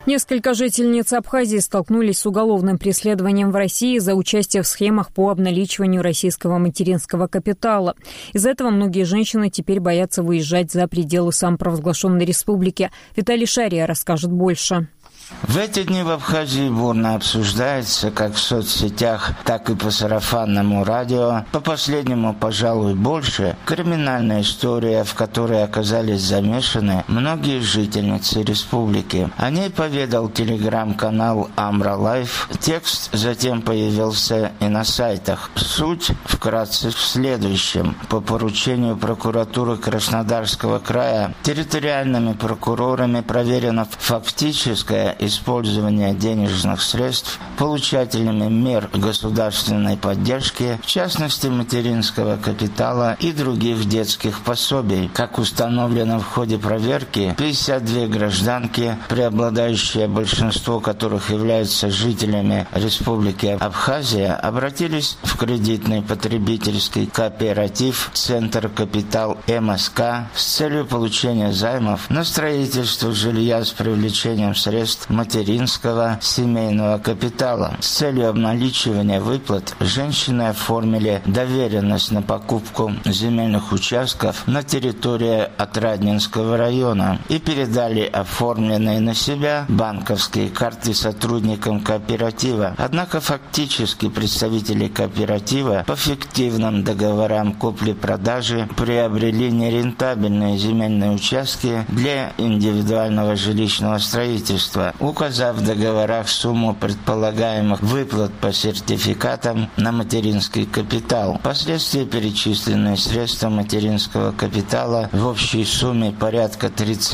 Несколько жительниц Абхазии столкнулись с уголовным преследованием в России за участие в схемах по обналичиванию российского материнского капитала. Из-за этого многие женщины теперь боятся выезжать за пределы самопровозглашенной республики. Виталий Шария расскажет больше. В эти дни в Абхазии бурно обсуждается, как в соцсетях, так и по сарафанному радио, по последнему, пожалуй, больше, криминальная история, в которой оказались замешаны многие жительницы республики. О ней поведал телеграм-канал Амра Лайф. Текст затем появился и на сайтах. Суть вкратце в следующем. По поручению прокуратуры Краснодарского края территориальными прокурорами проверено фактическое использование денежных средств получателями мер государственной поддержки, в частности материнского капитала и других детских пособий. Как установлено в ходе проверки, 52 гражданки, преобладающее большинство которых являются жителями Республики Абхазия, обратились в кредитный потребительский кооператив «Центр Капитал МСК» с целью получения займов на строительство жилья с привлечением средств материнского семейного капитала. С целью обналичивания выплат женщины оформили доверенность на покупку земельных участков на территории Отрадненского района и передали оформленные на себя банковские карты сотрудникам кооператива. Однако фактически представители кооператива по фиктивным договорам купли-продажи приобрели нерентабельные земельные участки для индивидуального жилищного строительства, указав в договорах сумму предполагаемых выплат по сертификатам на материнский капитал. Впоследствии перечисленные средства материнского капитала в общей сумме порядка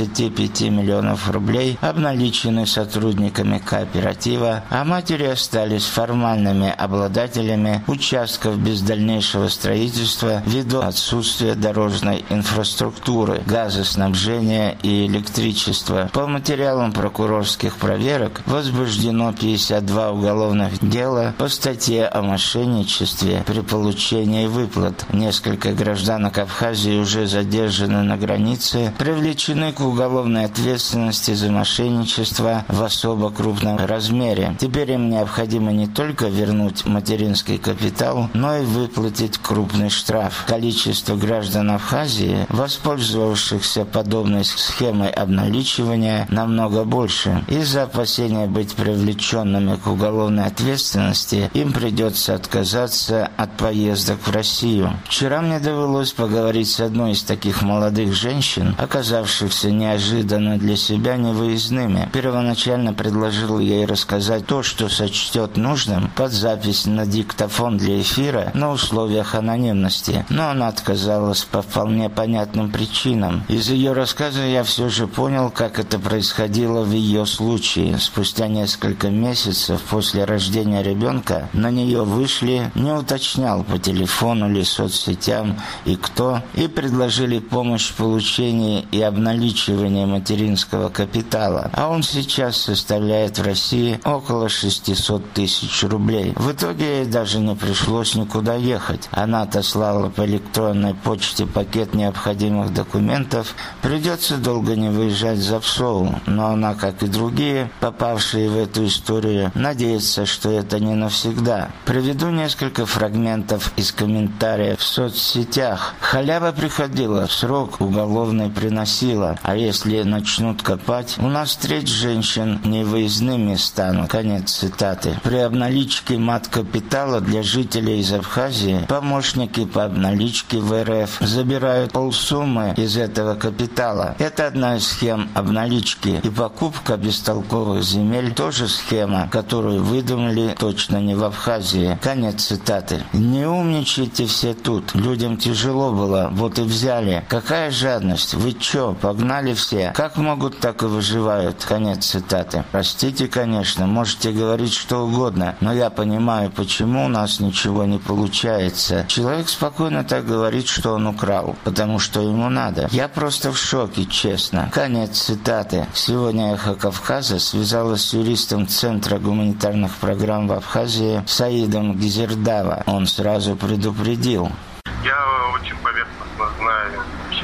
35 миллионов рублей обналичены сотрудниками кооператива, а матери остались формальными обладателями участков без дальнейшего строительства ввиду отсутствия дорожной инфраструктуры, газоснабжения и электричества. По материалам прокурорских проверок возбуждено 52 уголовных дела по статье о мошенничестве при получении выплат. Несколько гражданок Абхазии уже задержаны на границе, привлечены к уголовной ответственности за мошенничество в особо крупном размере. Теперь им необходимо не только вернуть материнский капитал, но и выплатить крупный штраф. Количество граждан Абхазии, воспользовавшихся подобной схемой обналичивания, намного больше. Из-за опасения быть привлеченными к уголовной ответственности им придется отказаться от поездок в Россию. Вчера мне довелось поговорить с одной из таких молодых женщин, оказавшихся неожиданно для себя невыездными. Первоначально предложил ей рассказать то, что сочтет нужным, под запись на диктофон для эфира на условиях анонимности, но она отказалась по вполне понятным причинам. Из ее рассказа я все же понял, как это происходило в ее случае. Спустя несколько месяцев после рождения ребенка на нее вышли, не уточнял по телефону или соцсетям и кто, и предложили помощь в получении и обналичивании материнского капитала, а он сейчас составляет в России около 600 тысяч рублей. В итоге ей даже не пришлось никуда ехать. Она отослала по электронной почте пакет необходимых документов, придется долго не выезжать за Псову, но она, как и другие, попавшие в эту историю, надеется, что это не навсегда. Приведу несколько фрагментов из комментариев в соцсетях. Халява приходила, срок уголовный приносила, а если начнут копать, у нас треть женщин невыездными станут. Конец цитаты. При обналичке мат-капитала для жителей из Абхазии помощники по обналичке в РФ забирают полсуммы из этого капитала. Это одна из схем обналички, и покупка бестолковых земель тоже схема, которую выдумали точно не в Абхазии. Конец цитаты. Не умничайте все тут. Людям тяжело было, вот и взяли. Какая жадность? Вы чё, погнали все? Как могут, так и выживают. Конец цитаты. Простите, конечно, можете говорить что угодно, но я понимаю, почему у нас ничего не получается. Человек спокойно так говорит, что он украл, потому что ему надо. Я просто в шоке, честно. Конец цитаты. Сегодня «Эхо Кавказа» связалась с юристом Центра гуманитарных программ в Абхазии Саидом Гизердава. Он сразу предупредил. Я очень поверхностно знаю вообще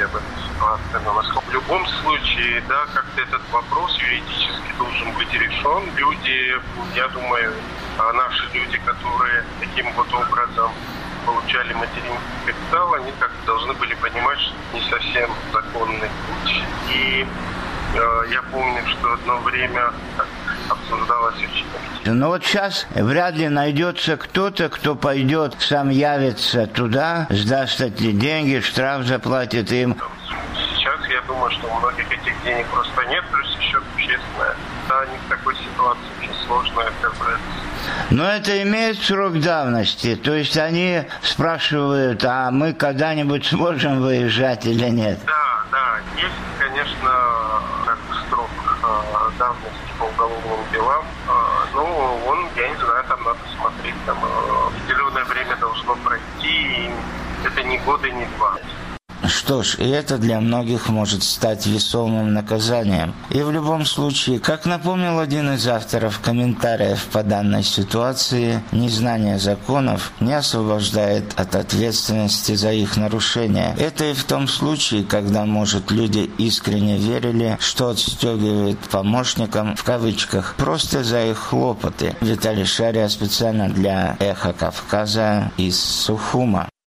вообще об этой ситуации. Но в любом случае, да, как-то этот вопрос юридически должен быть решен. Люди, я думаю, наши люди, которые таким вот образом получали материнский капитал, они как-то должны были понимать, что это не совсем законный путь. И я помню, что одно время обсуждалось очень активно. Но вот сейчас вряд ли найдется кто-то, кто пойдет, сам явится туда, сдаст эти деньги, штраф заплатит им. Сейчас я думаю, что у многих этих денег просто нет, плюс еще общественная. Да, они в такой ситуации очень сложно оказаться. Но это имеет срок давности, то есть они спрашивают, а мы когда-нибудь сможем выезжать или нет? Да, есть, конечно, срок давности по уголовным делам, но я не знаю, там надо смотреть, там определенное время должно пройти, и это не годы, не два. Что ж, и это для многих может стать весомым наказанием. И в любом случае, как напомнил один из авторов комментариев по данной ситуации, незнание законов не освобождает от ответственности за их нарушение. Это и в том случае, когда, может, люди искренне верили, что отстегивают помощникам, в кавычках, просто за их хлопоты. Виталий Шария специально для «Эхо Кавказа» из Сухума.